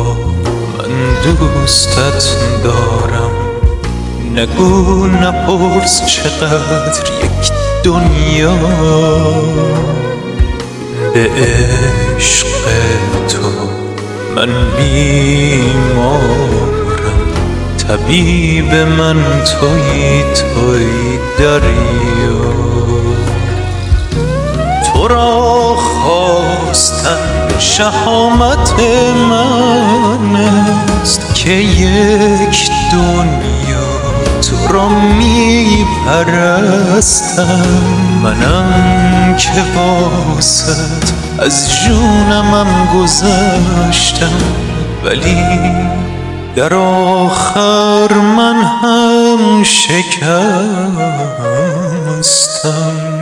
من دوستت دارم. نگو نپرس چقدر یک دنیا به عشق تو من بیمارم. طبیب من تویی دریا. تو را خواستن شهامت من است که یک دنیا تو را می پرستم. منم که واسط از جونمم گذشتم، ولی در آخر من هم شکستم.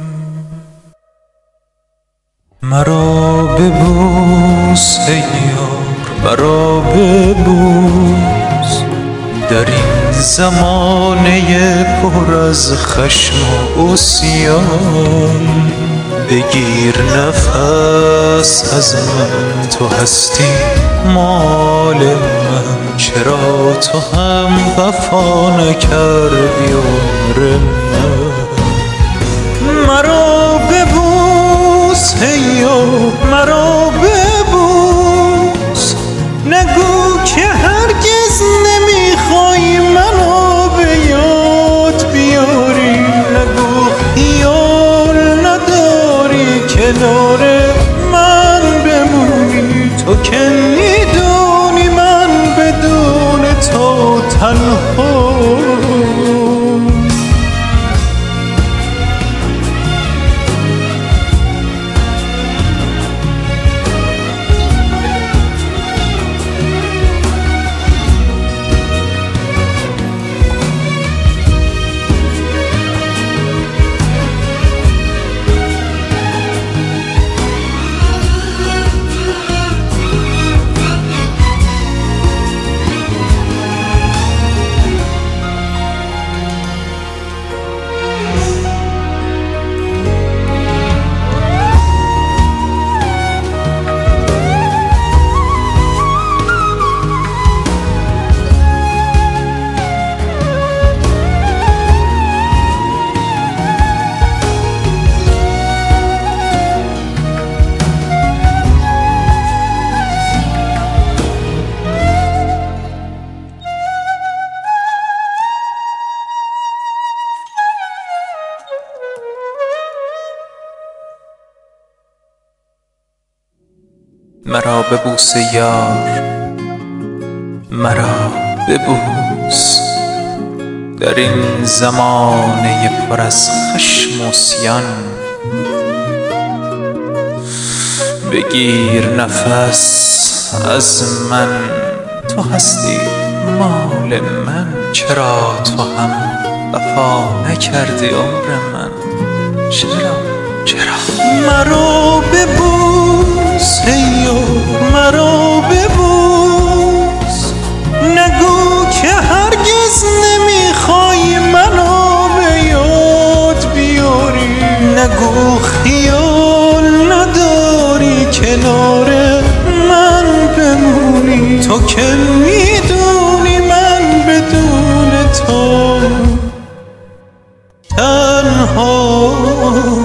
مرا ببوس ای یار، مرا ببوس در این زمانه پر از خشم و عصیان. بگیر نفس از من، تو هستی مال من. چرا تو هم وفا نکردی عمر من؟ مرا ببوس ای یار، مرا ببوس. نگو که هرگز نمیخوای منو به یاد بیاری. نگو خیال نداری کنار من بمونی. تو که میدونی من بدون تو تنها. مرا ببوس یار، مرا ببوس در این زمانه پر از خشم و عصیان. بگیر نفس از من، تو هستی مال من. چرا تو هم وفا نکردی عمر من؟ چرا مرا ببوس ای یار، مرا ببوس. نگو که هرگز نمیخوای منو به یاد بیاری. نگو خیال نداری کنار من بمونی. تو که میدونی من بدون تو تنها.